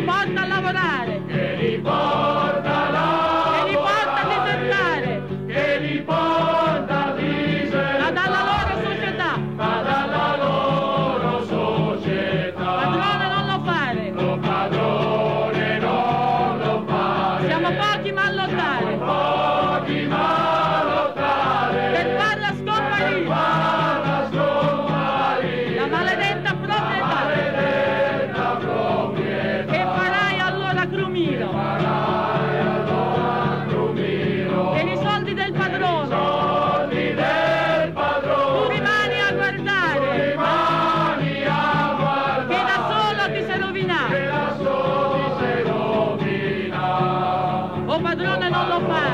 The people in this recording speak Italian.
li porta a lavorare, che li porta a lavorare, che li porta a disertare, che li porta a disertare, ma dalla loro società. ma dalla loro società. Padrone non lo fare, Lo padrone non lo fare. siamo pochi ma a lottare, Pochi ma a lottare, per farla scomparire, farla scomparire, la maledetta proprietà. maledetta proprietà. Che farai allora, Crumiro? Farai allora, Crumiro, Per i soldi del padrone, soldi del tu padrone, rimani a guardare, rimani a guardare, che da solo ti sei che rovinato. da soli si rovina. Oh padrone non lo fare,